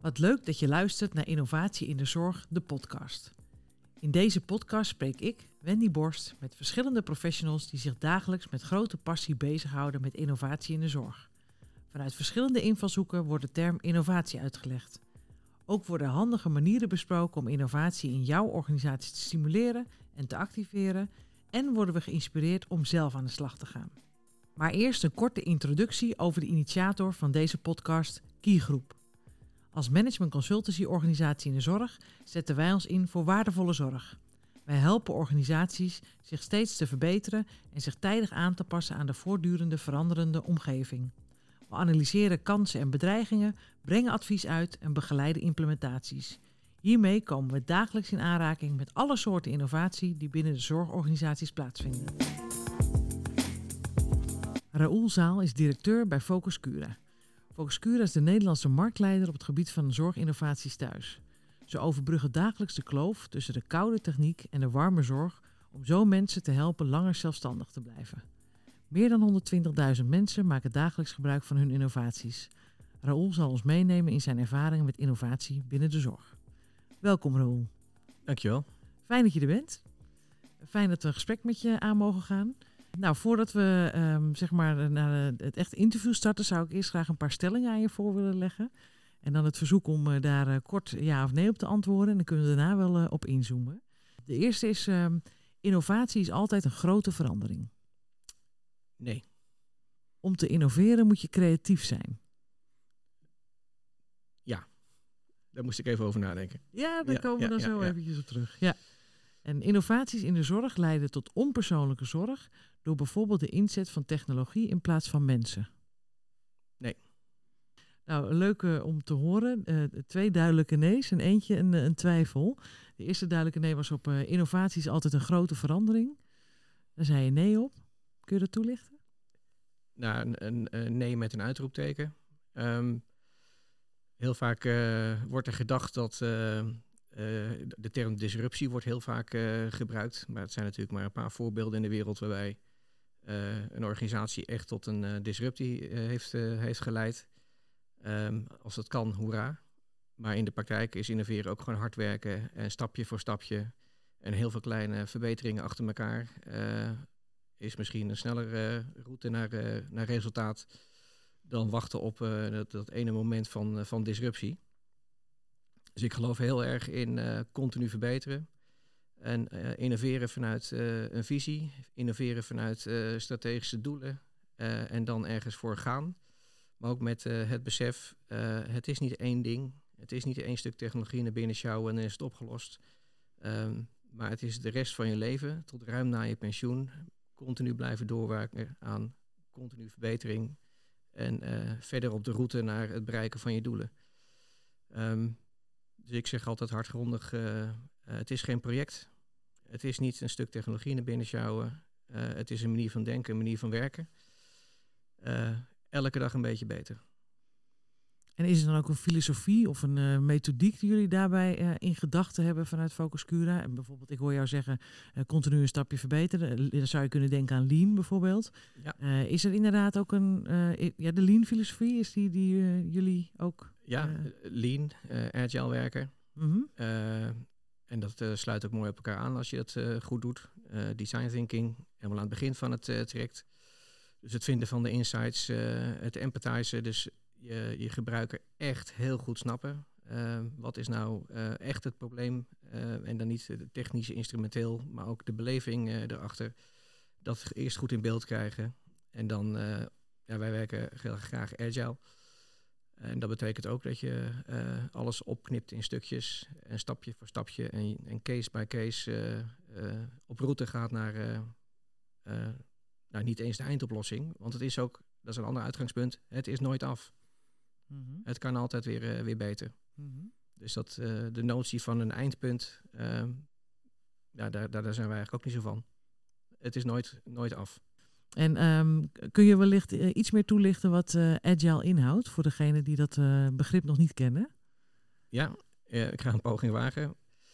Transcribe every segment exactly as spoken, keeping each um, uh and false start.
Wat leuk dat je luistert naar Innovatie in de Zorg, de podcast. In deze podcast spreek ik, Wendy Borst, met verschillende professionals die zich dagelijks met grote passie bezighouden met innovatie in de zorg. Vanuit verschillende invalshoeken wordt de term innovatie uitgelegd. Ook worden handige manieren besproken om innovatie in jouw organisatie te stimuleren en te activeren en worden we geïnspireerd om zelf aan de slag te gaan. Maar eerst een korte introductie over de initiator van deze podcast, Key Group. Als management consultancy organisatie in de zorg zetten wij ons in voor waardevolle zorg. Wij helpen organisaties zich steeds te verbeteren en zich tijdig aan te passen aan de voortdurende veranderende omgeving. We analyseren kansen en bedreigingen, brengen advies uit en begeleiden implementaties. Hiermee komen we dagelijks in aanraking met alle soorten innovatie die binnen de zorgorganisaties plaatsvinden. Raoul Zaal is directeur bij Focus Cura. Focus Cura is de Nederlandse marktleider op het gebied van zorginnovaties thuis. Ze overbruggen dagelijks de kloof tussen de koude techniek en de warme zorg om zo mensen te helpen langer zelfstandig te blijven. Meer dan honderdtwintigduizend mensen maken dagelijks gebruik van hun innovaties. Raoul zal ons meenemen in zijn ervaringen met innovatie binnen de zorg. Welkom Raoul. Dankjewel. Fijn dat je er bent. Fijn dat we een gesprek met je aan mogen gaan. Nou, voordat we um, zeg maar naar het echte interview starten, zou ik eerst graag een paar stellingen aan je voor willen leggen. En dan het verzoek om uh, daar uh, kort ja of nee op te antwoorden. En dan kunnen we daarna wel uh, op inzoomen. De eerste is, um, innovatie is altijd een grote verandering. Nee. Om te innoveren moet je creatief zijn. Ja, daar moest ik even over nadenken. Ja, daar ja, komen we ja, dan ja, zo ja. eventjes op terug. Ja. En innovaties in de zorg leiden tot onpersoonlijke zorg door bijvoorbeeld de inzet van technologie in plaats van mensen. Nee. Nou, leuk uh, om te horen. Uh, twee duidelijke nee's en eentje een, een twijfel. De eerste duidelijke nee was op uh, innovatie is altijd een grote verandering. Daar zei je nee op. Kun je dat toelichten? Nou, een, een, een nee met een uitroepteken. Um, heel vaak uh, wordt er gedacht dat uh, uh, de term disruptie wordt heel vaak uh, gebruikt. Maar het zijn natuurlijk maar een paar voorbeelden in de wereld waarbij uh, een organisatie echt tot een uh, disruptie uh, heeft, uh, heeft geleid. Um, als dat kan, hoera. Maar in de praktijk is innoveren ook gewoon hard werken en stapje voor stapje en heel veel kleine verbeteringen achter elkaar. Uh, is misschien een snellere uh, route naar, uh, naar resultaat dan wachten op uh, dat, dat ene moment van, uh, van disruptie. Dus ik geloof heel erg in uh, continu verbeteren en uh, innoveren vanuit uh, een visie, innoveren vanuit uh, strategische doelen uh, en dan ergens voor gaan. Maar ook met uh, het besef, uh, het is niet één ding, het is niet één stuk technologie naar binnen sjouwen en dan is het opgelost. Um, maar het is de rest van je leven, tot ruim na je pensioen, continu blijven doorwerken aan continu verbetering en uh, verder op de route naar het bereiken van je doelen. Um, dus ik zeg altijd hardgrondig, uh, uh, het is geen project. Het is niet een stuk technologie naar binnen sjouwen. Uh, het is een manier van denken, een manier van werken. Uh, elke dag een beetje beter. En is er dan ook een filosofie of een uh, methodiek die jullie daarbij uh, in gedachten hebben vanuit Focus Cura? En bijvoorbeeld, ik hoor jou zeggen, uh, continu een stapje verbeteren. Uh, dan zou je kunnen denken aan Lean bijvoorbeeld. Ja. Uh, is er inderdaad ook een, uh, ja, de Lean filosofie, is die, die uh, jullie ook... Ja, uh, Lean, uh, agile werken. Mm-hmm. Uh, en dat uh, sluit ook mooi op elkaar aan als je dat uh, goed doet. Uh, design thinking, helemaal aan het begin van het uh, traject. Dus het vinden van de insights, uh, het empathizen, dus je, je gebruiker echt heel goed snappen. Uh, wat is nou uh, echt het probleem? Uh, en dan niet de technische instrumenteel, maar ook de beleving uh, erachter. Dat eerst goed in beeld krijgen. En dan, uh, ja, wij werken heel graag agile. En dat betekent ook dat je uh, alles opknipt in stukjes en stapje voor stapje en, en case by case uh, uh, op route gaat naar... Uh, uh, Nou, niet eens de eindoplossing, want het is ook, dat is een ander uitgangspunt, het is nooit af. Mm-hmm. Het kan altijd weer, uh, weer beter. Mm-hmm. Dus dat uh, de notie van een eindpunt, uh, ja, daar, daar, daar zijn wij eigenlijk ook niet zo van. Het is nooit, nooit af. En um, kun je wellicht uh, iets meer toelichten wat uh, agile inhoudt, voor degenen die dat uh, begrip nog niet kennen? Ja, uh, ik ga een poging wagen.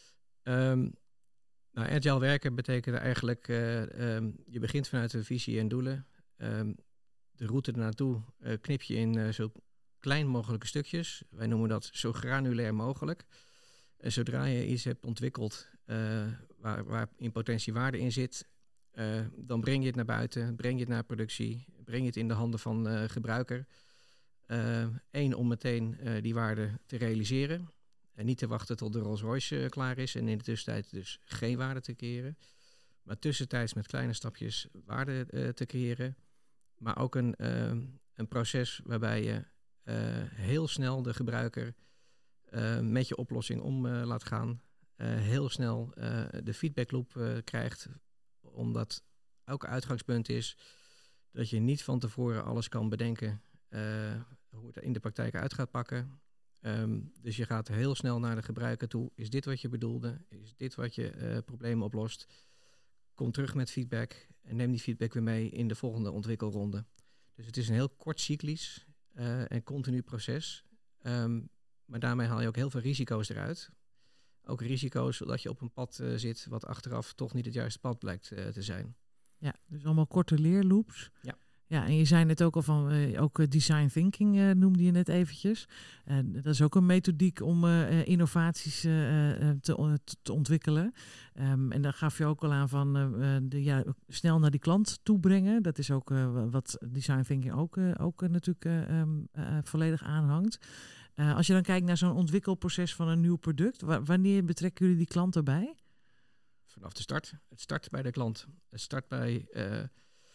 Um, Nou, agile werken betekent eigenlijk, uh, um, je begint vanuit een visie en doelen. Um, de route ernaartoe uh, knip je in uh, zo klein mogelijke stukjes. Wij noemen dat zo granulair mogelijk. En zodra je iets hebt ontwikkeld uh, waar, waar in potentie waarde in zit, uh, dan breng je het naar buiten, breng je het naar productie, breng je het in de handen van uh, gebruiker. Eén, uh, om meteen uh, die waarde te realiseren. En niet te wachten tot de Rolls-Royce uh, klaar is en in de tussentijd dus geen waarde te creëren. Maar tussentijds met kleine stapjes waarde uh, te creëren. Maar ook een, uh, een proces waarbij je uh, heel snel de gebruiker uh, met je oplossing om uh, laat gaan. Uh, heel snel uh, de feedbackloop uh, krijgt. Omdat elk uitgangspunt is dat je niet van tevoren alles kan bedenken uh, hoe het in de praktijk uit gaat pakken. Um, dus je gaat heel snel naar de gebruiker toe. Is dit wat je bedoelde? Is dit wat je uh, problemen oplost? Kom terug met feedback en neem die feedback weer mee in de volgende ontwikkelronde. Dus het is een heel kort cyclisch uh, en continu proces. Um, maar daarmee haal je ook heel veel risico's eruit. Ook risico's dat je op een pad uh, zit wat achteraf toch niet het juiste pad blijkt uh, te zijn. Ja, dus allemaal korte leerloops. Ja. Ja, en je zei net ook al van, uh, ook uh, design thinking uh, noemde je net eventjes. Uh, dat is ook een methodiek om uh, innovaties uh, uh, te, uh, te ontwikkelen. Um, en daar gaf je ook al aan van uh, de, ja, snel naar die klant toe brengen. Dat is ook uh, wat design thinking ook, uh, ook uh, natuurlijk uh, um, uh, volledig aanhangt. Uh, als je dan kijkt naar zo'n ontwikkelproces van een nieuw product, wa- wanneer betrekken jullie die klant erbij? Vanaf de start. Het start bij de klant. Het start bij uh,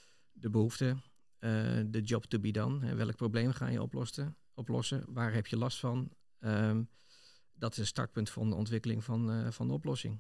de behoefte. Uh, de job to be done. Hè. Welk probleem ga je oplossen? oplossen? Waar heb je last van? Um, dat is het startpunt van de ontwikkeling van, uh, van de oplossing.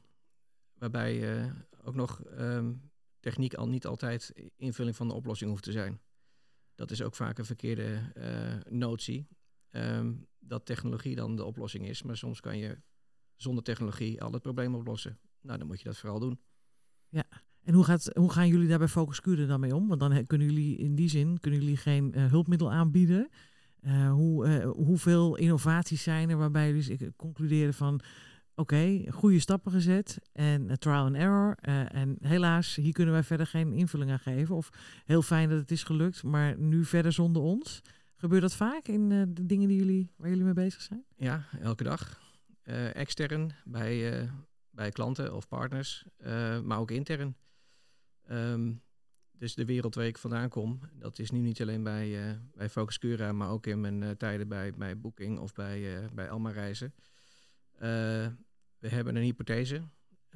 Waarbij uh, ook nog um, techniek al niet altijd invulling van de oplossing hoeft te zijn. Dat is ook vaak een verkeerde uh, notie. Um, dat technologie dan de oplossing is. Maar soms kan je zonder technologie al het probleem oplossen. Nou, dan moet je dat vooral doen. Ja. En hoe, gaat, hoe gaan jullie daar bij Focuscure dan mee om? Want dan he, kunnen jullie in die zin kunnen jullie geen uh, hulpmiddel aanbieden. Uh, hoe, uh, hoeveel innovaties zijn er waarbij jullie dus concluderen van oké, okay, goede stappen gezet en uh, trial and error. Uh, en helaas, hier kunnen wij verder geen invulling aan geven. Of heel fijn dat het is gelukt, maar nu verder zonder ons. Gebeurt dat vaak in uh, de dingen die jullie, waar jullie mee bezig zijn? Ja, elke dag. Uh, extern bij, uh, bij klanten of partners, uh, maar ook intern. Um, dus de wereld waar ik vandaan kom, dat is nu niet alleen bij, uh, bij Focuscura, maar ook in mijn uh, tijden bij, bij Booking of bij, uh, bij Alma Reizen. Uh, we hebben een hypothese. Uh,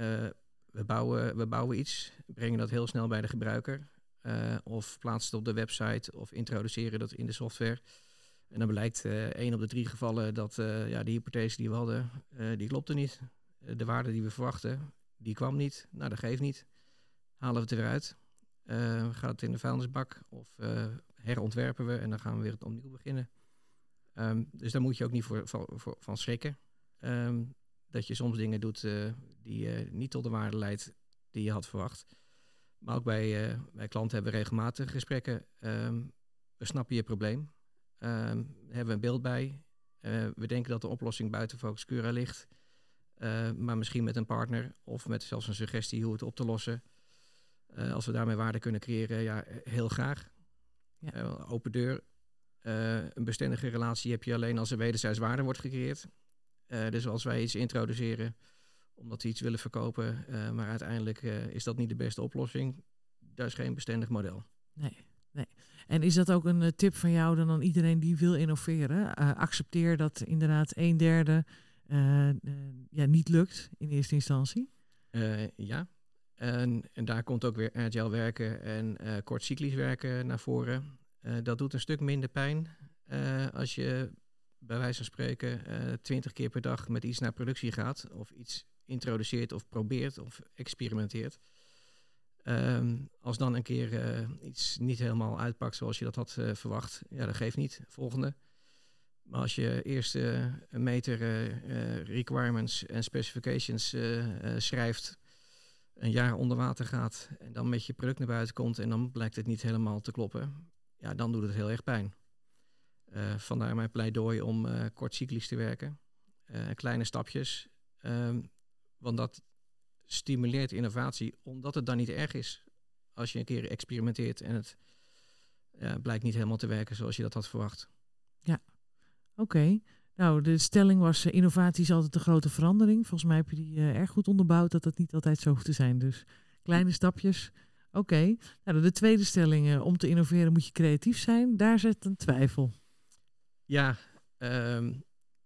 we, bouwen, we bouwen iets, brengen dat heel snel bij de gebruiker. Uh, of plaatsen het op de website of introduceren dat in de software. En dan blijkt uh, één op de drie gevallen dat uh, ja, de hypothese die we hadden, uh, die klopte niet. Uh, de waarde die we verwachten, die kwam niet. Nou, dat geeft niet. Halen we het er weer uit. Uh, gaat het in de vuilnisbak of uh, herontwerpen we en dan gaan we weer opnieuw beginnen. Um, dus daar moet je ook niet voor, voor, voor, van schrikken. Um, dat je soms dingen doet uh, die uh, niet tot de waarde leidt die je had verwacht. Maar ook bij, uh, bij klanten hebben we regelmatig gesprekken. Um, we snappen je probleem. Um, daar hebben we een beeld bij. Uh, we denken dat de oplossing buiten Focuscura ligt. Uh, maar misschien met een partner of met zelfs een suggestie hoe het op te lossen. Uh, als we daarmee waarde kunnen creëren, ja, heel graag. Ja. Uh, open deur. Uh, een bestendige relatie heb je alleen als er wederzijds waarde wordt gecreëerd. Uh, dus als wij iets introduceren omdat we iets willen verkopen, uh, maar uiteindelijk uh, is dat niet de beste oplossing. Dat is geen bestendig model. Nee, nee. En is dat ook een uh, tip van jou dan aan iedereen die wil innoveren? Uh, accepteer dat inderdaad een derde uh, uh, ja, niet lukt in eerste instantie? Uh, ja. En, en daar komt ook weer agile werken en uh, kortcyclisch werken naar voren. Uh, dat doet een stuk minder pijn uh, als je bij wijze van spreken twintig uh, keer per dag met iets naar productie gaat. Of iets introduceert of probeert of experimenteert. Um, als dan een keer uh, iets niet helemaal uitpakt zoals je dat had uh, verwacht. Ja, dat geeft niet. Volgende. Maar als je eerst uh, een meter uh, uh, requirements en specifications uh, uh, schrijft, een jaar onder water gaat en dan met je product naar buiten komt en dan blijkt het niet helemaal te kloppen, ja, dan doet het heel erg pijn. Uh, vandaar mijn pleidooi om uh, kortcyclisch te werken. Uh, kleine stapjes. Um, want dat stimuleert innovatie, omdat het dan niet erg is als je een keer experimenteert en het uh, blijkt niet helemaal te werken zoals je dat had verwacht. Ja, Oké. Okay. Nou, de stelling was uh, innovatie is altijd een grote verandering. Volgens mij heb je die uh, erg goed onderbouwd dat dat niet altijd zo hoeft te zijn. Dus kleine stapjes. Oké. Okay. Nou, de tweede stelling, uh, om te innoveren moet je creatief zijn. Daar zit een twijfel. Ja, um,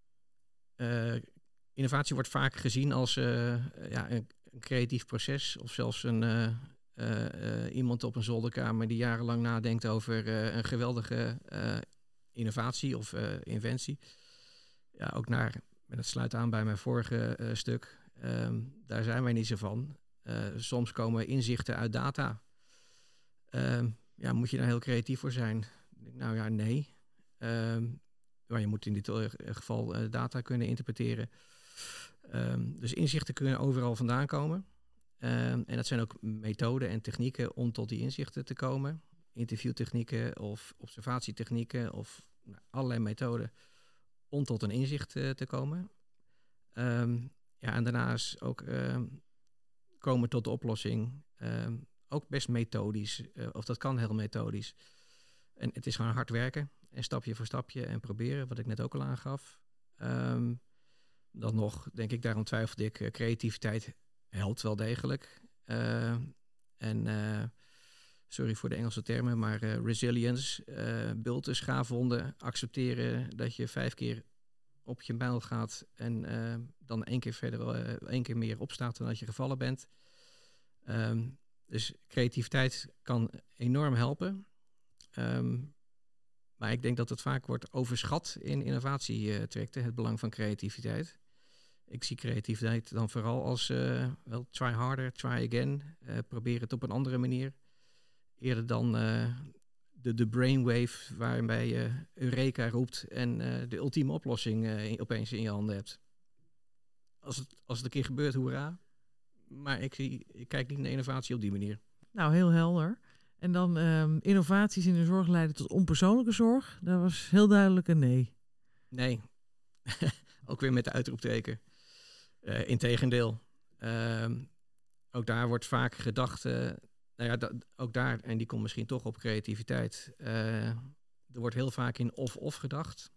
uh, innovatie wordt vaak gezien als uh, ja, een, een creatief proces of zelfs een, uh, uh, uh, iemand op een zolderkamer die jarenlang nadenkt over uh, een geweldige uh, innovatie of uh, inventie. Ja, ook naar, en dat sluit aan bij mijn vorige uh, stuk, um, daar zijn wij niet zo van. Uh, soms komen inzichten uit data. Uh, ja, moet je daar heel creatief voor zijn? Nou ja, nee. Um, maar je moet in dit geval uh, data kunnen interpreteren. Um, dus inzichten kunnen overal vandaan komen. Um, en dat zijn ook methoden en technieken om tot die inzichten te komen. Interviewtechnieken of observatietechnieken of nou, allerlei methoden om tot een inzicht uh, te komen. Um, ja, en daarnaast ook um, komen tot de oplossing. Um, ook best methodisch, uh, of dat kan heel methodisch. En het is gewoon hard werken en stapje voor stapje en proberen, wat ik net ook al aangaf. Um, dan nog, denk ik, daarom twijfelde ik, uh, creativiteit helpt wel degelijk. Uh, en uh, sorry voor de Engelse termen, maar uh, resilience, uh, bulten, schaafwonden, accepteren dat je vijf keer op je mijl gaat en uh, dan één keer verder, uh, één keer meer opstaat dan dat je gevallen bent. Um, dus creativiteit kan enorm helpen. Um, maar ik denk dat het vaak wordt overschat in innovatietrajecten, het belang van creativiteit. Ik zie creativiteit dan vooral als uh, wel try harder, try again. Uh, probeer het op een andere manier. Eerder dan uh, de, de brainwave waarbij je uh, Eureka roept en uh, de ultieme oplossing uh, in, opeens in je handen hebt. Als het, als het een keer gebeurt, hoera. Maar ik, zie, ik kijk niet naar innovatie op die manier. Nou, heel helder. En dan um, innovaties in de zorg leiden tot onpersoonlijke zorg. Dat was heel duidelijk een nee. Nee. Ook weer met de uitroepteken. Uh, integendeel. Uh, ook daar wordt vaak gedacht... Uh, nou ja, dat, ook daar, en die komt misschien toch op creativiteit. Uh, er wordt heel vaak in of-of gedacht.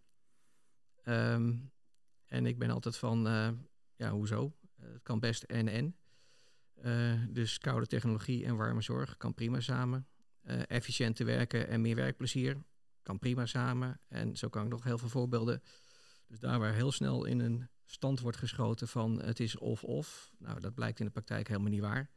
Um, en ik ben altijd van... Uh, ja, hoezo? Uh, het kan best en-en. Uh, dus koude technologie en warme zorg kan prima samen. Uh, efficiënt te werken en meer werkplezier kan prima samen. En zo kan ik nog heel veel voorbeelden. Dus daar waar heel snel in een stand wordt geschoten van het is of-of. Nou, dat blijkt in de praktijk helemaal niet waar.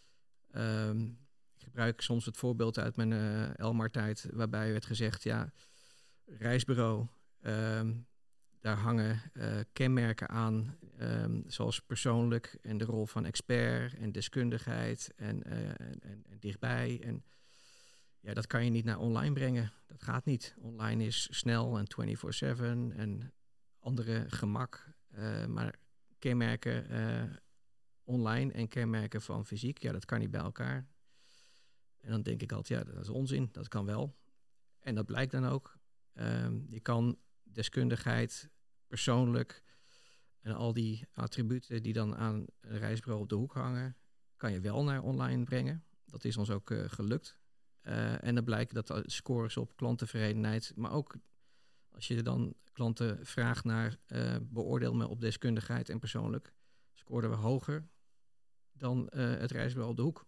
Um, ik gebruik soms het voorbeeld uit mijn uh, Elmar-tijd waarbij werd gezegd, ja, reisbureau, um, daar hangen uh, kenmerken aan, um, zoals persoonlijk en de rol van expert en deskundigheid en, uh, en, en, en dichtbij. En ja, dat kan je niet naar online brengen. Dat gaat niet. Online is snel en vierentwintig zeven en andere gemak. Uh, maar kenmerken uh, online en kenmerken van fysiek, ja, dat kan niet bij elkaar. En dan denk ik altijd, ja, dat is onzin. Dat kan wel. En dat blijkt dan ook. Um, je kan deskundigheid, persoonlijk en al die attributen die dan aan een reisbureau op de hoek hangen, kan je wel naar online brengen. Dat is ons ook uh, gelukt. Uh, en dan blijkt dat de scores op klanttevredenheid, maar ook als je dan klanten vraagt naar uh, beoordeel me op deskundigheid en persoonlijk, scoorden we hoger dan uh, het reisbureau op de hoek.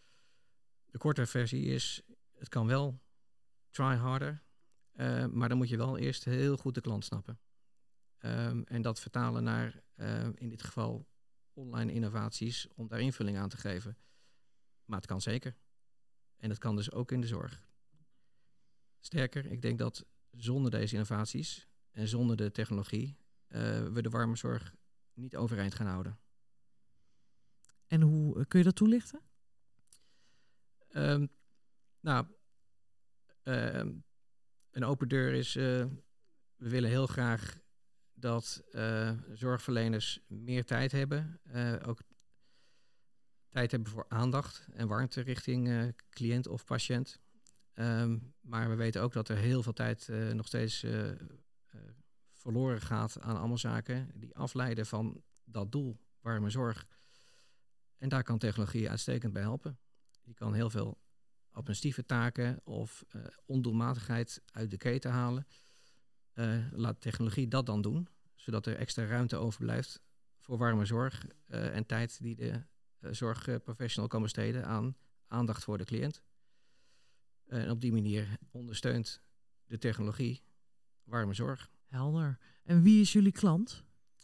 De korte versie is, het kan wel, try harder, uh, maar dan moet je wel eerst heel goed de klant snappen. Um, en dat vertalen naar, uh, in dit geval, online innovaties om daar invulling aan te geven. Maar het kan zeker. En het kan dus ook in de zorg. Sterker, ik denk dat zonder deze innovaties en zonder de technologie uh, we de warme zorg niet overeind gaan houden. En hoe kun je dat toelichten? Um, nou, uh, een open deur is, uh, we willen heel graag dat uh, zorgverleners meer tijd hebben. Uh, ook tijd hebben voor aandacht en warmte richting uh, cliënt of patiënt. Um, maar we weten ook dat er heel veel tijd uh, nog steeds uh, uh, verloren gaat aan allemaal zaken die afleiden van dat doel, warme zorg. En daar kan technologie uitstekend bij helpen. Die kan heel veel administratieve taken of uh, ondoelmatigheid uit de keten halen. uh, laat technologie dat dan doen, zodat er extra ruimte overblijft voor warme zorg uh, en tijd die de uh, zorgprofessional kan besteden aan aandacht voor de cliënt. Uh, en op die manier ondersteunt de technologie warme zorg. Helder. En wie is jullie klant?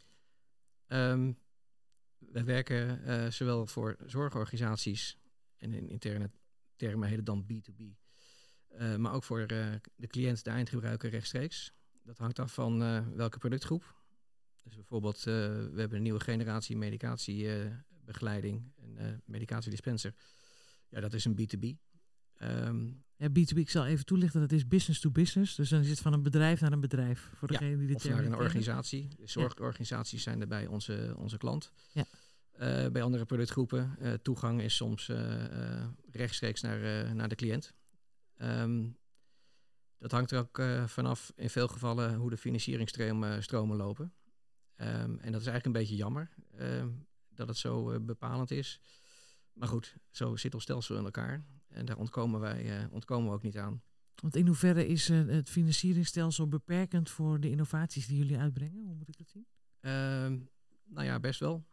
Um, wij werken uh, zowel voor zorgorganisaties, en in interne termen heet het dan B twee B, uh, maar ook voor uh, de cliënt, de eindgebruiker rechtstreeks. Dat hangt af van uh, welke productgroep. Dus bijvoorbeeld, uh, we hebben een nieuwe generatie medicatiebegeleiding, uh, een uh, medicatiedispenser. Ja, dat is een B twee B. Um, ja, B twee B, ik zal even toelichten, dat is business to business. Dus dan is het van een bedrijf naar een bedrijf. Voor degene ja, die dit of naar een organisatie. De zorgorganisaties ja. zijn daarbij onze, onze klant. Ja. Uh, bij andere productgroepen, uh, toegang is soms uh, uh, rechtstreeks naar, uh, naar de cliënt. Um, dat hangt er ook uh, vanaf in veel gevallen hoe de financieringsstromen stromen lopen. Um, en dat is eigenlijk een beetje jammer uh, dat het zo uh, bepalend is. Maar goed, zo zit ons stelsel in elkaar. En daar ontkomen wij uh, ontkomen we ook niet aan. Want in hoeverre is uh, het financieringsstelsel beperkend voor de innovaties die jullie uitbrengen? Hoe moet ik dat zien? Um, nou ja, best wel.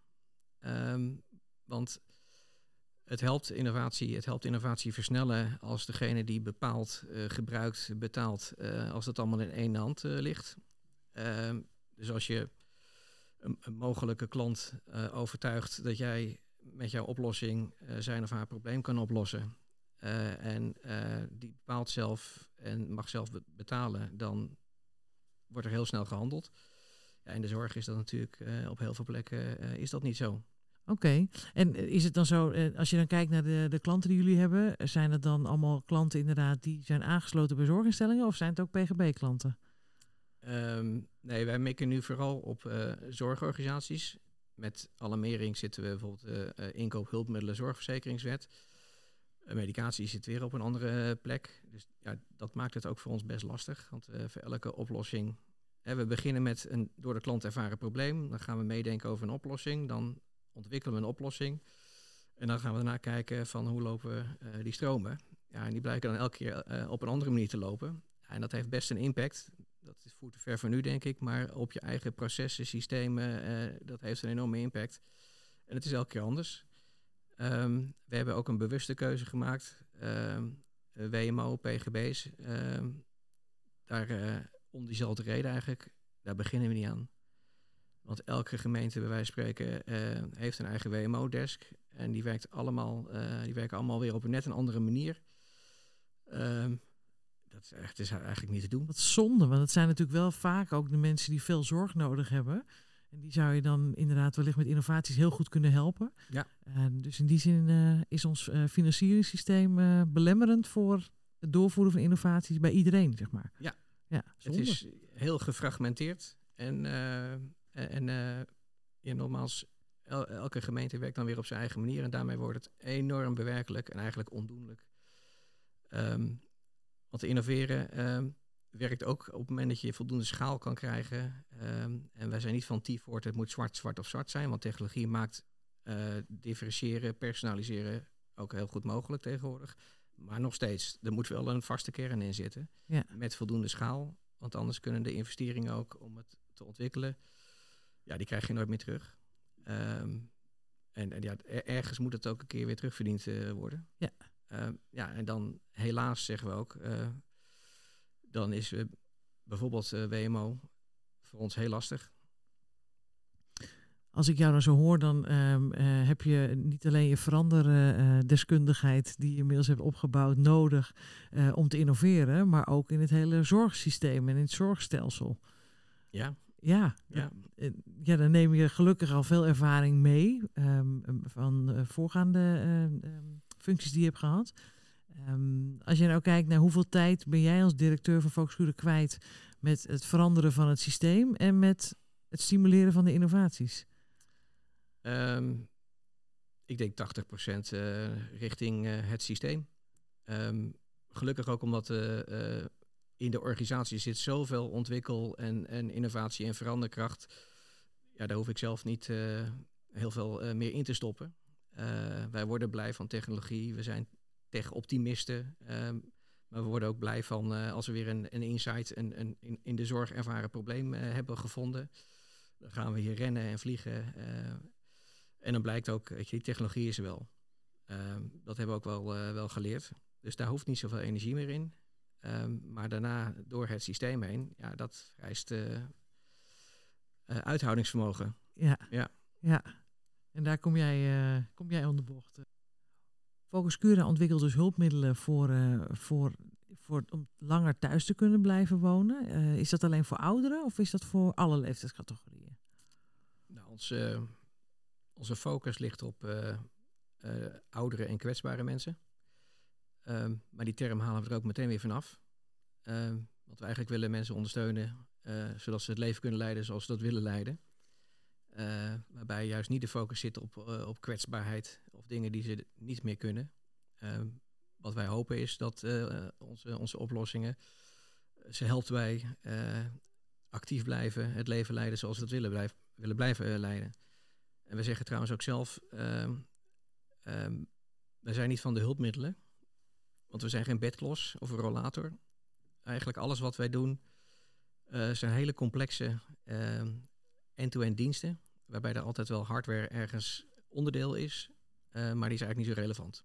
Um, want het helpt innovatie, het helpt innovatie versnellen als degene die bepaalt, uh, gebruikt, betaalt, uh, als dat allemaal in één hand uh, ligt. Um, dus als je een, een mogelijke klant uh, overtuigt dat jij met jouw oplossing uh, zijn of haar probleem kan oplossen. Uh, en uh, die bepaalt zelf en mag zelf be- betalen, dan wordt er heel snel gehandeld. Ja, in de zorg is dat natuurlijk uh, op heel veel plekken uh, is dat niet zo. Oké, okay. En is het dan zo, uh, als je dan kijkt naar de, de klanten die jullie hebben, zijn het dan allemaal klanten inderdaad die zijn aangesloten bij zorginstellingen of zijn het ook P G B-klanten? Um, nee, wij mikken nu vooral op uh, zorgorganisaties. Met alarmering zitten we bijvoorbeeld uh, uh, inkoop hulpmiddelen zorgverzekeringswet. Uh, medicatie zit weer op een andere plek. Dus ja, dat maakt het ook voor ons best lastig. Want uh, voor elke oplossing... Hè, we beginnen met een door de klant ervaren probleem. Dan gaan we meedenken over een oplossing. Dan ontwikkelen we een oplossing. En dan gaan we daarna kijken van hoe lopen uh, die stromen. Ja, en die blijken dan elke keer uh, op een andere manier te lopen. Ja, en dat heeft best een impact. Dat is voert te ver voor nu, denk ik. Maar op je eigen processen, systemen, uh, dat heeft een enorme impact. En het is elke keer anders. Um, we hebben ook een bewuste keuze gemaakt. Um, W M O, P G B's. Um, daar, uh, om diezelfde reden eigenlijk, daar beginnen we niet aan. Want elke gemeente, bij wijze van spreken, uh, heeft een eigen W M O-desk. En die, werkt allemaal, uh, die werken allemaal weer op een net een andere manier. Um, dat is, echt, is eigenlijk niet te doen. Wat zonde, want het zijn natuurlijk wel vaak ook de mensen die veel zorg nodig hebben. En die zou je dan inderdaad wellicht met innovaties heel goed kunnen helpen. Ja. Uh, dus in die zin uh, is ons uh, financieringssysteem uh, belemmerend voor het doorvoeren van innovaties bij iedereen, zeg maar. Ja, ja het is heel gefragmenteerd. En, uh, en uh, ja, nogmaals, el- elke gemeente werkt dan weer op zijn eigen manier. En daarmee wordt het enorm bewerkelijk en eigenlijk ondoenlijk. Um, want innoveren um, werkt ook op het moment dat je voldoende schaal kan krijgen. Um, en wij zijn niet van T-Fort, het moet zwart, zwart of zwart zijn. Want technologie maakt uh, differentiëren, personaliseren ook heel goed mogelijk tegenwoordig. Maar nog steeds, er moet wel een vaste kern in zitten. Ja. Met voldoende schaal. Want anders kunnen de investeringen ook om het te ontwikkelen, ja, die krijg je nooit meer terug. Um, en en ja, ergens moet het ook een keer weer terugverdiend uh, worden. Ja. Uh, ja, en dan helaas zeggen we ook, uh, dan is uh, bijvoorbeeld uh, W M O voor ons heel lastig. Als ik jou dan zo hoor, dan um, uh, heb je niet alleen je veranderdeskundigheid uh, die je inmiddels hebt opgebouwd nodig uh, om te innoveren, maar ook in het hele zorgsysteem en in het zorgstelsel. Ja. Ja, ja. Uh, ja, dan neem je gelukkig al veel ervaring mee um, van uh, voorgaande uh, um, functies die je hebt gehad. Um, als je nou kijkt naar hoeveel tijd ben jij als directeur van Volksgoeden kwijt met het veranderen van het systeem en met het stimuleren van de innovaties? Um, ik denk tachtig procent uh, richting uh, het systeem. Um, gelukkig ook omdat uh, uh, in de organisatie zit zoveel ontwikkel en, en innovatie en veranderkracht. Ja, daar hoef ik zelf niet uh, heel veel uh, meer in te stoppen. Uh, wij worden blij van technologie. We zijn tech-optimisten. Um, Maar we worden ook blij van uh, als we weer een, een insight, een, een in, in de zorg ervaren probleem uh, hebben gevonden. Dan gaan we hier rennen en vliegen. Uh, en dan blijkt ook, weet je, die technologie is er wel. Uh, dat hebben we ook wel, uh, wel geleerd. Dus daar hoeft niet zoveel energie meer in. Um, maar daarna door het systeem heen, ja, dat vereist uh, uh, uithoudingsvermogen. Ja, ja. ja. En daar kom jij, uh, kom jij aan de bocht. Focus Cura ontwikkelt dus hulpmiddelen voor, uh, voor, voor, om langer thuis te kunnen blijven wonen. Uh, is dat alleen voor ouderen of is dat voor alle leeftijdscategorieën? Nou, onze, onze focus ligt op uh, uh, oudere en kwetsbare mensen. Um, maar die term halen we er ook meteen weer vanaf. Um, want we eigenlijk willen mensen ondersteunen, uh, zodat ze het leven kunnen leiden zoals ze dat willen leiden. Uh, waarbij juist niet de focus zit op, uh, op kwetsbaarheid of dingen die ze niet meer kunnen. Uh, wat wij hopen is dat uh, onze, onze oplossingen ze helpt bij uh, actief blijven, het leven leiden zoals ze dat willen, blijf, willen blijven uh, leiden. En we zeggen trouwens ook zelf, uh, um, wij zijn niet van de hulpmiddelen, want we zijn geen bedklos of een rollator. Eigenlijk alles wat wij doen uh, zijn hele complexe uh, end-to-end diensten, waarbij er altijd wel hardware ergens onderdeel is, uh, maar die is eigenlijk niet zo relevant.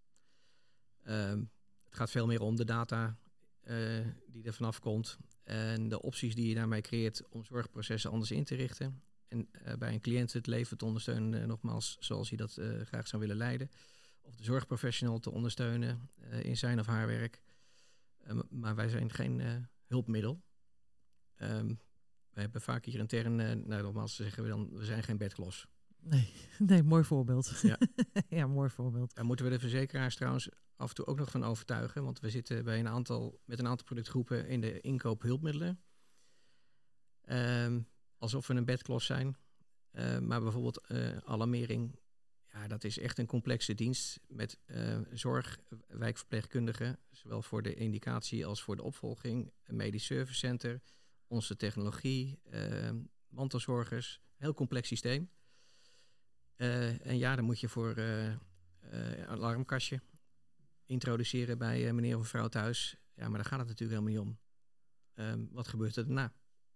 Uh, het gaat veel meer om de data uh, die er vanaf komt en de opties die je daarmee creëert om zorgprocessen anders in te richten. En uh, bij een cliënt het leven te ondersteunen, uh, nogmaals, zoals hij dat uh, graag zou willen leiden. Of de zorgprofessional te ondersteunen uh, in zijn of haar werk. Uh, maar wij zijn geen uh, hulpmiddel. Um, We hebben vaak hier een term, uh, nou nogmaals zeggen we dan, we zijn geen bedklos. Nee, nee, mooi voorbeeld. Ja, ja, mooi voorbeeld. Daar moeten we de verzekeraars trouwens af en toe ook nog van overtuigen. Want we zitten bij een aantal, met een aantal productgroepen in de inkoop hulpmiddelen. Um, alsof we een bedklos zijn. Uh, maar bijvoorbeeld uh, alarmering, ja, dat is echt een complexe dienst met uh, zorg, wijkverpleegkundigen, zowel voor de indicatie als voor de opvolging, een medisch servicecenter, onze technologie, uh, mantelzorgers, heel complex systeem. Uh, en ja, dan moet je voor uh, uh, een alarmkastje introduceren bij uh, meneer of mevrouw thuis. Ja, maar daar gaat het natuurlijk helemaal niet om. Um, wat gebeurt er daarna?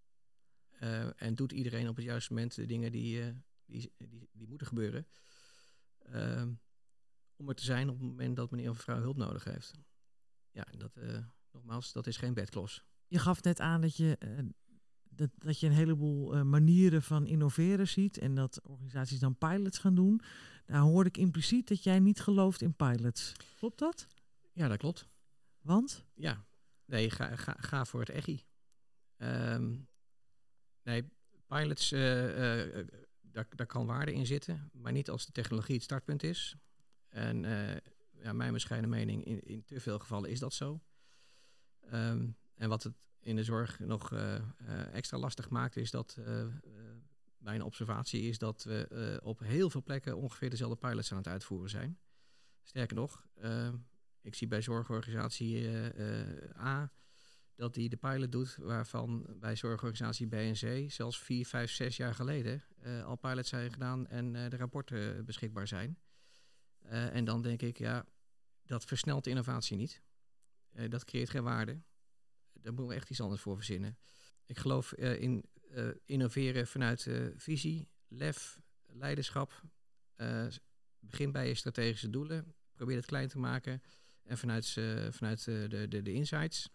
Uh, en doet iedereen op het juiste moment de dingen die, uh, die, die, die moeten gebeuren? Uh, om er te zijn op het moment dat meneer of mevrouw hulp nodig heeft. Ja, dat, uh, nogmaals, dat is geen bedklos. Je gaf net aan dat je, uh, dat, dat je een heleboel uh, manieren van innoveren ziet en dat organisaties dan pilots gaan doen. Daar hoorde ik impliciet dat jij niet gelooft in pilots. Klopt dat? Ja, dat klopt. Want? Ja, nee, ga, ga, ga voor het echi. Um, nee, pilots, uh, uh, daar, daar kan waarde in zitten, maar niet als de technologie het startpunt is. En uh, ja, mijn bescheiden mening, in, in te veel gevallen is dat zo. Um, en wat het in de zorg nog uh, uh, extra lastig maakt, is dat uh, uh, mijn observatie is dat we uh, op heel veel plekken ongeveer dezelfde pilots aan het uitvoeren zijn. Sterker nog, uh, ik zie bij zorgorganisatie uh, uh, A dat die de pilot doet, waarvan bij zorgorganisatie B en C zelfs vier, vijf, zes jaar geleden uh, al pilots zijn gedaan en uh, de rapporten uh, beschikbaar zijn. Uh, en dan denk ik, ja, dat versnelt de innovatie niet. Uh, dat creëert geen waarde. Daar moeten we echt iets anders voor verzinnen. Ik geloof uh, in uh, innoveren vanuit uh, visie, lef, leiderschap. Uh, begin bij je strategische doelen. Probeer het klein te maken. En vanuit, uh, vanuit uh, de, de, de insights.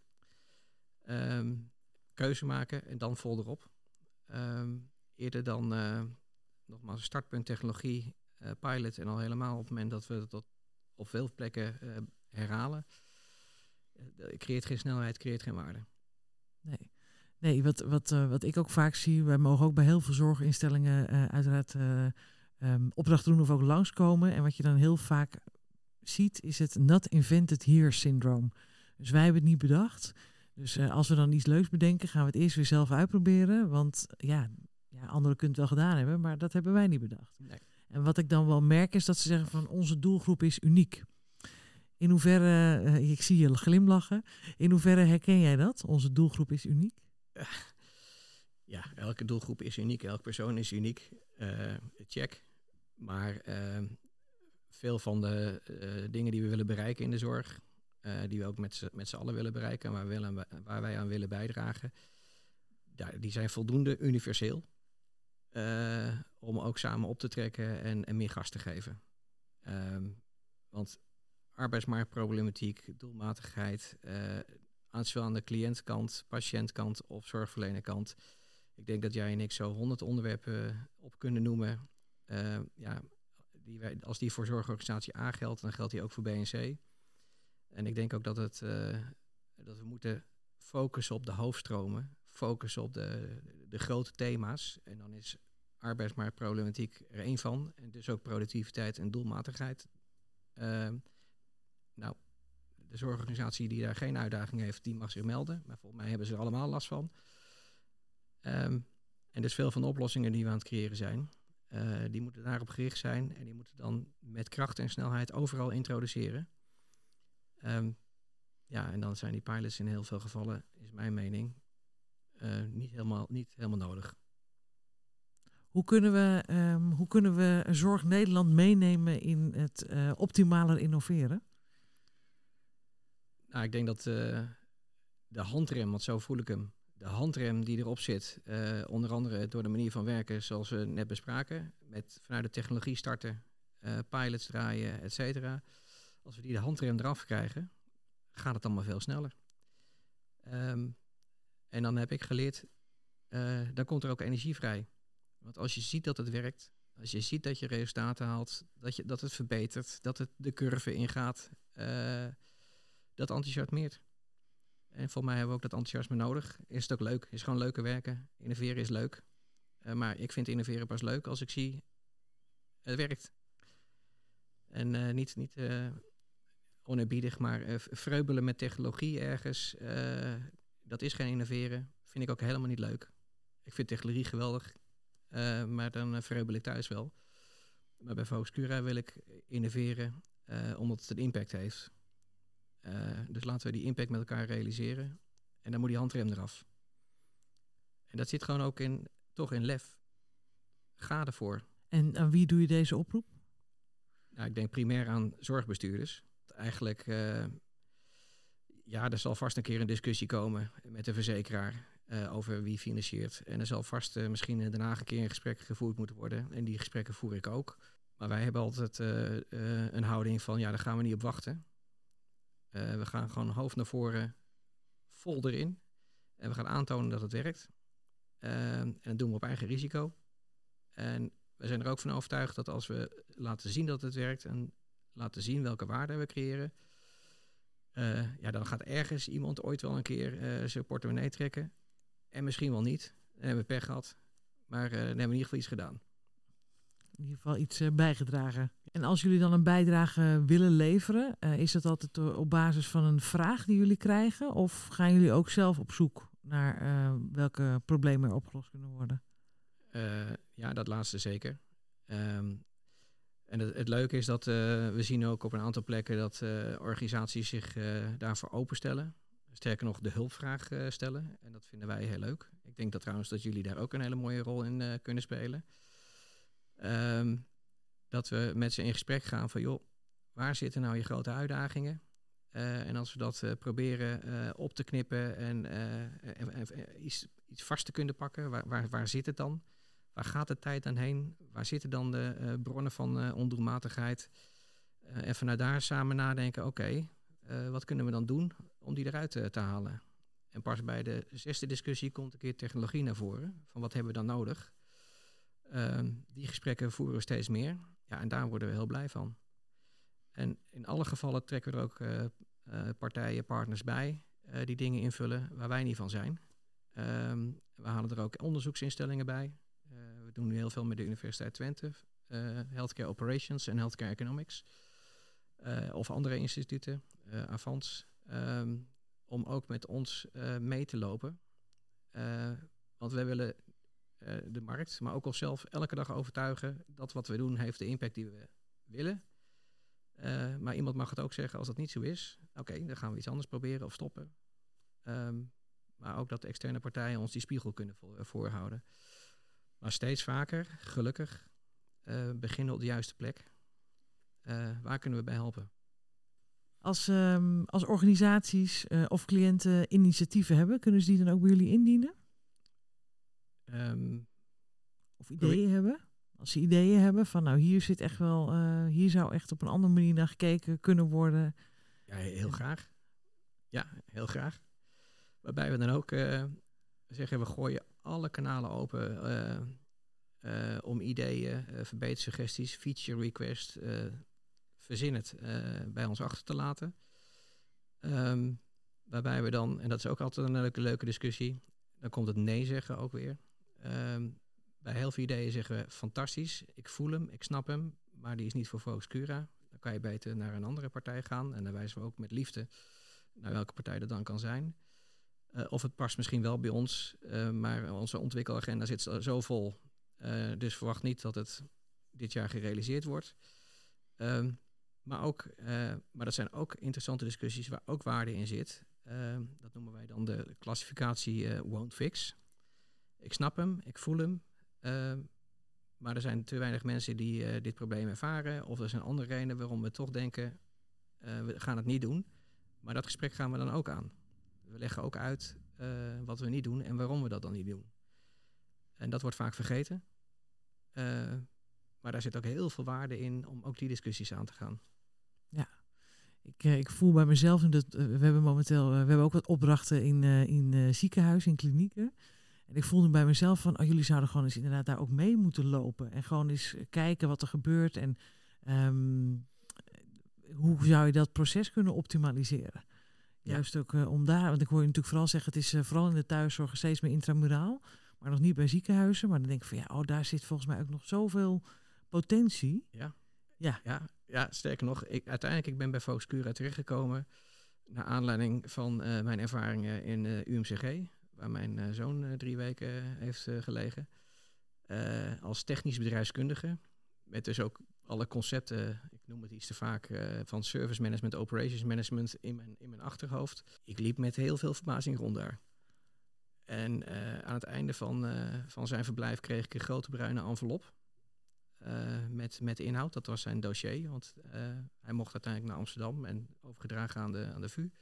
Um, keuze maken en dan vol erop. Um, eerder dan uh, nogmaals startpunt technologie, uh, pilot en al helemaal op het moment dat we dat op veel plekken uh, herhalen. Uh, creëert geen snelheid, creëert geen waarde. Nee, nee wat, wat, uh, wat ik ook vaak zie, wij mogen ook bij heel veel zorginstellingen uh, uiteraard uh, um, opdrachten doen of ook langskomen. En wat je dan heel vaak ziet is het not invented here syndroom. Dus wij hebben het niet bedacht. Dus uh, als we dan iets leuks bedenken, gaan we het eerst weer zelf uitproberen. Want ja, ja, anderen kunnen het wel gedaan hebben, maar dat hebben wij niet bedacht. Nee. En wat ik dan wel merk is dat ze zeggen van onze doelgroep is uniek. In hoeverre, uh, ik zie je glimlachen, in hoeverre herken jij dat? Onze doelgroep is uniek? Ja, elke doelgroep is uniek, elke persoon is uniek. Uh, check. Maar uh, veel van de uh, dingen die we willen bereiken in de zorg, Uh, die we ook met z'n, met z'n allen willen bereiken en waar, we willen, waar wij aan willen bijdragen. Ja, die zijn voldoende universeel. Uh, om ook samen op te trekken en, en meer gas te geven. Um, want arbeidsmarktproblematiek, doelmatigheid, uh, aan zowel aan de cliëntkant, patiëntkant of zorgverlenerkant. Ik denk dat jij en ik zo honderd onderwerpen op kunnen noemen. Uh, ja, die wij, als die voor zorgorganisatie A geldt, dan geldt die ook voor B en C. En ik denk ook dat, het, uh, dat we moeten focussen op de hoofdstromen, focussen op de, de grote thema's. En dan is arbeidsmarktproblematiek er één van. En dus ook productiviteit en doelmatigheid. Uh, nou, de zorgorganisatie die daar geen uitdaging heeft, die mag zich melden. Maar volgens mij hebben ze er allemaal last van. Um, en dus veel van de oplossingen die we aan het creëren zijn, uh, die moeten daarop gericht zijn. En die moeten dan met kracht en snelheid overal introduceren. Um, ja, en dan zijn die pilots in heel veel gevallen, is mijn mening, uh, niet, helemaal, niet helemaal nodig. Hoe kunnen we, um, hoe kunnen we Zorg Nederland meenemen in het uh, optimaler innoveren? Nou, ik denk dat uh, de handrem, want zo voel ik hem, de handrem die erop zit, uh, onder andere door de manier van werken zoals we net bespraken, met vanuit de technologie starten, uh, pilots draaien, et cetera. Als we die de handrem eraf krijgen, gaat het allemaal veel sneller. Um, en dan heb ik geleerd, uh, dan komt er ook energie vrij. Want als je ziet dat het werkt, als je ziet dat je resultaten haalt, dat, je, dat het verbetert, dat het de curve ingaat, uh, dat enthousiasmeert. En voor mij hebben we ook dat enthousiasme nodig. Is het ook leuk? Is gewoon leuker werken? Innoveren is leuk. Uh, maar ik vind innoveren pas leuk als ik zie, het werkt. En uh, niet, niet uh, oneerbiedig, maar uh, vreubelen met technologie ergens, uh, dat is geen innoveren. Vind ik ook helemaal niet leuk. Ik vind technologie geweldig. Uh, maar dan uh, vreubel ik thuis wel. Maar bij Focus Cura wil ik innoveren uh, omdat het een impact heeft. Uh, dus laten we die impact met elkaar realiseren. En dan moet die handrem eraf. En dat zit gewoon ook in, toch in lef. Ga ervoor. En aan wie doe je deze oproep? Nou, ik denk primair aan zorgbestuurders. Eigenlijk, uh, ja, er zal vast een keer een discussie komen met de verzekeraar. Uh, over wie financiert. En er zal vast uh, misschien in Den Haag een keer een gesprek gevoerd moeten worden. En die gesprekken voer ik ook. Maar wij hebben altijd uh, uh, een houding van, ja, daar gaan we niet op wachten. Uh, we gaan gewoon hoofd naar voren, vol erin. En we gaan aantonen dat het werkt. Uh, en dat doen we op eigen risico. En we zijn er ook van overtuigd dat als we laten zien dat het werkt en laten zien welke waarde we creëren, uh, ja, dan gaat ergens iemand ooit wel een keer uh, zijn portemonnee trekken. En misschien wel niet. Dan hebben we pech gehad. Maar uh, dan hebben we in ieder geval iets gedaan. In ieder geval iets uh, bijgedragen. En als jullie dan een bijdrage willen leveren, uh, is dat altijd uh, op basis van een vraag die jullie krijgen? Of gaan jullie ook zelf op zoek naar uh, welke problemen er opgelost kunnen worden? Uh, ja, dat laatste zeker. Um, en het, het leuke is dat uh, we zien ook op een aantal plekken dat uh, organisaties zich uh, daarvoor openstellen. Sterker nog, de hulpvraag uh, stellen. En dat vinden wij heel leuk. Ik denk dat trouwens dat jullie daar ook een hele mooie rol in uh, kunnen spelen. Um, dat we met ze in gesprek gaan van, joh, waar zitten nou je grote uitdagingen? Uh, en als we dat uh, proberen uh, op te knippen en, uh, en, en iets, iets vast te kunnen pakken, waar, waar, waar zit het dan? Waar gaat de tijd aan heen? Waar zitten dan de uh, bronnen van uh, ondoelmatigheid? Uh, en vanuit daar samen nadenken, oké, okay, uh, wat kunnen we dan doen om die eruit uh, te halen? En pas bij de zesde discussie komt een keer technologie naar voren. Van wat hebben we dan nodig? Uh, die gesprekken voeren we steeds meer. Ja, en daar worden we heel blij van. En in alle gevallen trekken we er ook uh, uh, partijen, partners bij, uh, die dingen invullen waar wij niet van zijn. Um, we halen er ook onderzoeksinstellingen bij. Uh, we doen nu heel veel met de Universiteit Twente, uh, Healthcare Operations en Healthcare Economics. Uh, of andere instituten, uh, Avans, um, om ook met ons uh, mee te lopen. Uh, want wij willen uh, de markt, maar ook onszelf elke dag overtuigen dat wat we doen heeft de impact die we willen. Uh, maar iemand mag het ook zeggen als dat niet zo is. Oké, okay, dan gaan we iets anders proberen of stoppen. Um, maar ook dat de externe partijen ons die spiegel kunnen vo- voorhouden. Maar steeds vaker, gelukkig, uh, beginnen op de juiste plek. Uh, waar kunnen we bij helpen? Als, um, als organisaties uh, of cliënten initiatieven hebben, kunnen ze die dan ook bij jullie indienen? Um, of ideeën hebben? Als ze ideeën hebben van nou hier zit echt wel, uh, hier zou echt op een andere manier naar gekeken kunnen worden. Ja, heel graag. Ja, heel graag. Waarbij we dan ook uh, zeggen, we gooien alle kanalen open uh, uh, om ideeën, uh, verbetersuggesties, feature requests, uh, verzin het uh, bij ons achter te laten. Um, waarbij we dan, en dat is ook altijd een leuke, leuke discussie, dan komt het nee zeggen ook weer. Um, bij heel veel ideeën zeggen we, fantastisch, ik voel hem, ik snap hem, maar die is niet voor Focus Cura. Dan kan je beter naar een andere partij gaan en dan wijzen we ook met liefde naar welke partij dat dan kan zijn. Uh, of het past misschien wel bij ons, uh, maar onze ontwikkelagenda zit zo vol. Uh, dus verwacht niet dat het dit jaar gerealiseerd wordt. Um, maar, ook, uh, maar dat zijn ook interessante discussies waar ook waarde in zit. Uh, dat noemen wij dan de klassificatie uh, won't fix. Ik snap hem, ik voel hem. Uh, maar er zijn te weinig mensen die uh, dit probleem ervaren. Of er zijn andere redenen waarom we toch denken, uh, we gaan het niet doen. Maar dat gesprek gaan we dan ook aan. We leggen ook uit uh, wat we niet doen en waarom we dat dan niet doen. En dat wordt vaak vergeten. Uh, maar daar zit ook heel veel waarde in om ook die discussies aan te gaan. Ja, ik, uh, ik voel bij mezelf, dat, uh, we hebben momenteel, uh, we hebben ook wat opdrachten in, uh, in uh, ziekenhuizen, in klinieken. En ik voelde bij mezelf van, oh, jullie zouden gewoon eens inderdaad daar ook mee moeten lopen. En gewoon eens kijken wat er gebeurt en um, hoe zou je dat proces kunnen optimaliseren. Ja. Juist ook uh, om daar, want ik hoor je natuurlijk vooral zeggen, het is uh, vooral in de thuiszorg steeds meer intramuraal, maar nog niet bij ziekenhuizen. Maar dan denk ik van ja, oh, daar zit volgens mij ook nog zoveel potentie. Ja, ja. ja, ja sterker nog, ik, uiteindelijk ik ben bij Focus Cura terechtgekomen naar aanleiding van uh, mijn ervaringen in uh, U M C G, waar mijn uh, zoon uh, drie weken uh, heeft uh, gelegen. Uh, als technisch bedrijfskundige, met dus ook alle concepten, ik noem het iets te vaak, uh, van service management, operations management in mijn, in mijn achterhoofd. Ik liep met heel veel verbazing rond daar. En uh, aan het einde van, uh, van zijn verblijf kreeg ik een grote bruine envelop uh, met, met inhoud. Dat was zijn dossier, want uh, hij mocht uiteindelijk naar Amsterdam en overgedragen aan de, aan de V U.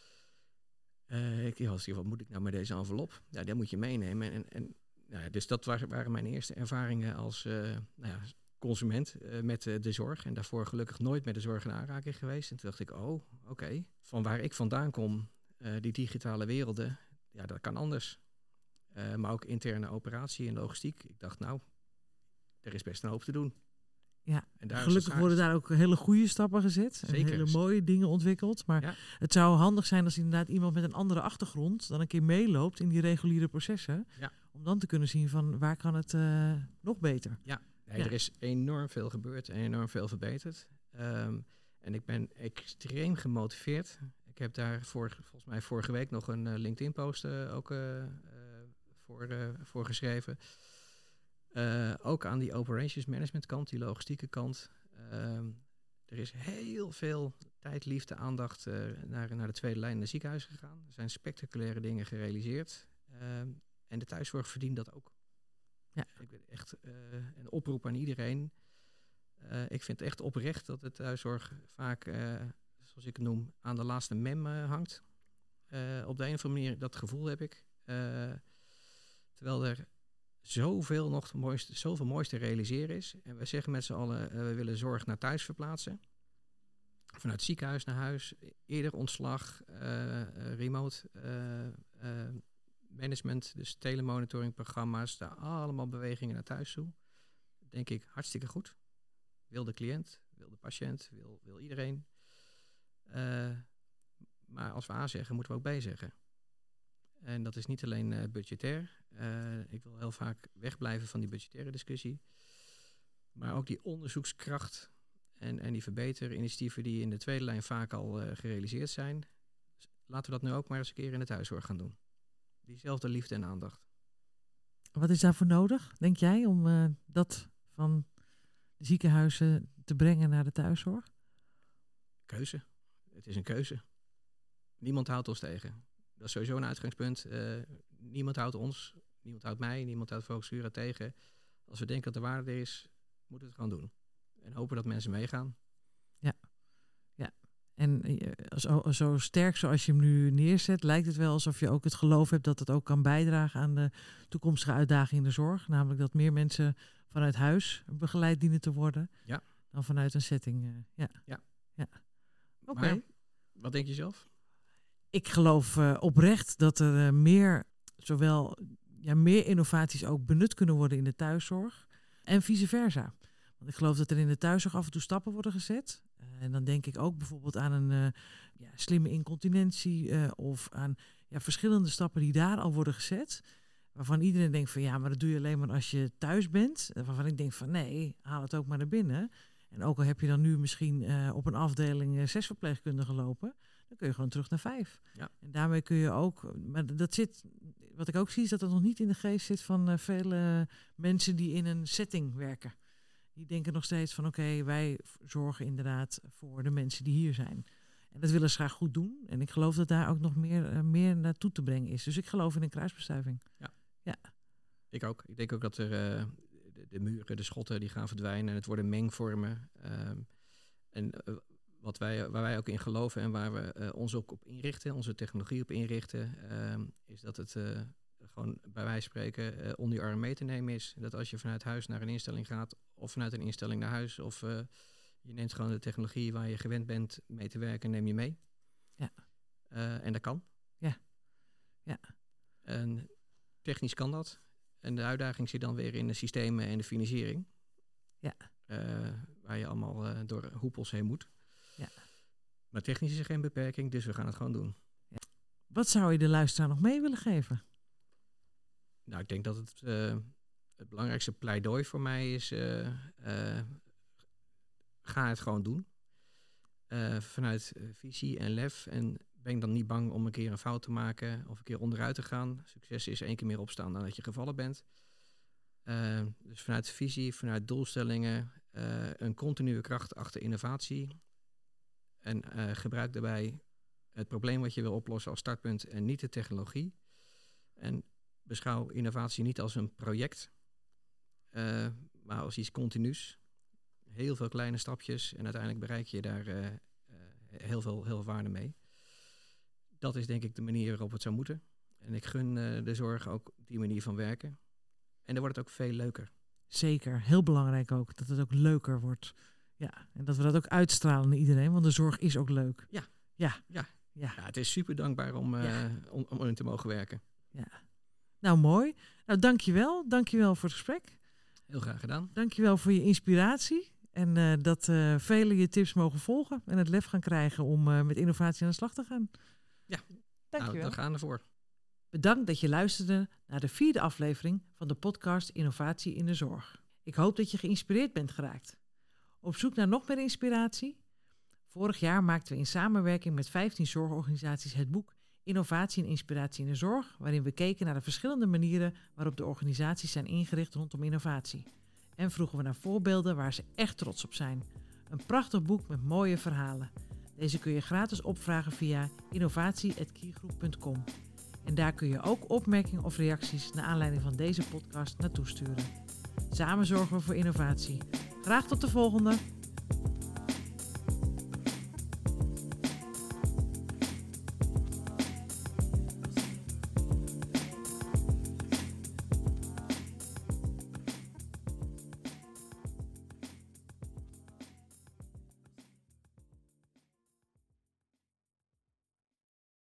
Uh, ik dacht, wat moet ik nou met deze envelop? Ja, dat moet je meenemen. En, en, nou, dus dat waren, waren mijn eerste ervaringen als uh, nou ja, consument uh, met uh, de zorg. En daarvoor gelukkig nooit met de zorg in aanraking geweest. En toen dacht ik, oh, oké. Okay. Van waar ik vandaan kom, uh, die digitale werelden, ja, dat kan anders. Uh, maar ook interne operatie en logistiek. Ik dacht, nou, er is best een hoop te doen. Ja, en daar gelukkig worden daar ook hele goede stappen gezet. Zeker. En hele mooie dingen ontwikkeld. Maar ja. Het zou handig zijn als inderdaad iemand met een andere achtergrond dan een keer meeloopt in die reguliere processen. Ja. Om dan te kunnen zien van waar kan het uh, nog beter. Ja, nee, ja, er is enorm veel gebeurd en enorm veel verbeterd. Um, en ik ben extreem gemotiveerd. Ik heb daar voor, volgens mij vorige week nog een uh, LinkedIn-post uh, ook uh, uh, voor, uh, voor geschreven. Uh, ook aan die operations management kant, die logistieke kant. Uh, er is heel veel tijd, liefde, aandacht uh, naar, naar de tweede lijn in het ziekenhuis gegaan. Er zijn spectaculaire dingen gerealiseerd. Uh, en de thuiszorg verdient dat ook. Ja. Ik ben echt uh, een oproep aan iedereen. Uh, ik vind het echt oprecht dat de thuiszorg vaak, uh, zoals ik het noem, aan de laatste mem uh, hangt. Uh, op de een of andere manier, dat gevoel heb ik. Uh, terwijl er zoveel nog mooiste, zoveel moois te realiseren is. En we zeggen met z'n allen, uh, we willen zorg naar thuis verplaatsen. Vanuit ziekenhuis naar huis, eerder ontslag, uh, uh, remote uh, uh, management, dus telemonitoringprogramma's, daar allemaal bewegingen naar thuis toe. Denk ik, hartstikke goed. Wil de cliënt, wil de patiënt, wil, wil iedereen. Uh, maar als we A zeggen, moeten we ook B zeggen. En dat is niet alleen uh, budgetair. Uh, ik wil heel vaak wegblijven van die budgettaire discussie. Maar ook die onderzoekskracht en, en die verbeterinitiatieven die in de tweede lijn vaak al uh, gerealiseerd zijn. Dus laten we dat nu ook maar eens een keer in de thuiszorg gaan doen. Diezelfde liefde en aandacht. Wat is daarvoor nodig, denk jij, om uh, dat van de ziekenhuizen te brengen naar de thuiszorg? Keuze. Het is een keuze. Niemand houdt ons tegen. Dat is sowieso een uitgangspunt. Uh, niemand houdt ons, niemand houdt mij, niemand houdt Focus Cura tegen. Als we denken dat er waarde is, moeten we het gewoon doen. En hopen dat mensen meegaan. Ja, ja. En uh, zo, zo sterk zoals je hem nu neerzet, lijkt het wel alsof je ook het geloof hebt dat het ook kan bijdragen aan de toekomstige uitdaging in de zorg. Namelijk dat meer mensen vanuit huis begeleid dienen te worden Ja. dan vanuit een setting. Uh, ja. Ja. ja. Oké. Okay. Wat denk je zelf? Ik geloof uh, oprecht dat er uh, meer, zowel ja, meer innovaties ook benut kunnen worden in de thuiszorg en vice versa. Want ik geloof dat er in de thuiszorg af en toe stappen worden gezet. Uh, en dan denk ik ook bijvoorbeeld aan een uh, ja, slimme incontinentie uh, of aan ja, verschillende stappen die daar al worden gezet. Waarvan iedereen denkt van ja, maar dat doe je alleen maar als je thuis bent. Waarvan ik denk van nee, haal het ook maar naar binnen. En ook al heb je dan nu misschien uh, op een afdeling uh, zes verpleegkundigen lopen, dan kun je gewoon terug naar vijf. Ja. En daarmee kun je ook, maar dat zit, wat ik ook zie is dat het nog niet in de geest zit van uh, vele mensen die in een setting werken. Die denken nog steeds van oké, okay, wij zorgen inderdaad voor de mensen die hier zijn. En dat willen ze graag goed doen. En ik geloof dat daar ook nog meer, uh, meer naartoe te brengen is. Dus ik geloof in een kruisbestuiving. Ja. Ja. Ik ook. Ik denk ook dat er uh, de, de muren, de schotten, die gaan verdwijnen. En het worden mengvormen. Um, en uh, wat wij, waar wij ook in geloven en waar we uh, ons ook op inrichten, onze technologie op inrichten, um, is dat het uh, gewoon bij wijze van spreken uh, onder je arm mee te nemen is. Dat als je vanuit huis naar een instelling gaat, of vanuit een instelling naar huis, of uh, je neemt gewoon de technologie waar je gewend bent mee te werken, neem je mee. Ja. Uh, en dat kan. Ja. Ja. En technisch kan dat. En de uitdaging zit dan weer in de systemen en de financiering. Ja. Uh, waar je allemaal uh, door hoepels heen moet. Ja. Maar technisch is er geen beperking, dus we gaan het gewoon doen. Ja. Wat zou je de luisteraar nog mee willen geven? Nou, ik denk dat het, uh, het belangrijkste pleidooi voor mij is, uh, uh, ga het gewoon doen. Uh, vanuit uh, visie en lef. En ben dan niet bang om een keer een fout te maken of een keer onderuit te gaan. Succes is één keer meer opstaan dan dat je gevallen bent. Uh, dus vanuit visie, vanuit doelstellingen, uh, een continue kracht achter innovatie. En uh, gebruik daarbij het probleem wat je wil oplossen als startpunt en niet de technologie. En beschouw innovatie niet als een project, uh, maar als iets continuus. Heel veel kleine stapjes en uiteindelijk bereik je daar uh, uh, heel veel, heel veel waarde mee. Dat is denk ik de manier waarop het zou moeten. En ik gun uh, de zorg ook die manier van werken. En dan wordt het ook veel leuker. Zeker, heel belangrijk ook, dat het ook leuker wordt. Ja, en dat we dat ook uitstralen naar iedereen, want de zorg is ook leuk. Ja, ja. ja. ja. ja het is super dankbaar om, uh, ja. om, om in te mogen werken. Ja. Nou, mooi. Nou, dankjewel. Dankjewel voor het gesprek. Heel graag gedaan. Dankjewel voor je inspiratie. En uh, dat uh, velen je tips mogen volgen en het lef gaan krijgen om uh, met innovatie aan de slag te gaan. Ja, dankjewel. Nou, we gaan ervoor. Bedankt dat je luisterde naar de vierde aflevering van de podcast Innovatie in de Zorg. Ik hoop dat je geïnspireerd bent geraakt. Op zoek naar nog meer inspiratie? Vorig jaar maakten we in samenwerking met vijftien zorgorganisaties het boek Innovatie en Inspiratie in de Zorg, waarin we keken naar de verschillende manieren waarop de organisaties zijn ingericht rondom innovatie. En vroegen we naar voorbeelden waar ze echt trots op zijn. Een prachtig boek met mooie verhalen. Deze kun je gratis opvragen via innovatie punt keygroep punt com. En daar kun je ook opmerkingen of reacties naar aanleiding van deze podcast naartoe sturen. Samen zorgen we voor innovatie. Graag tot de volgende!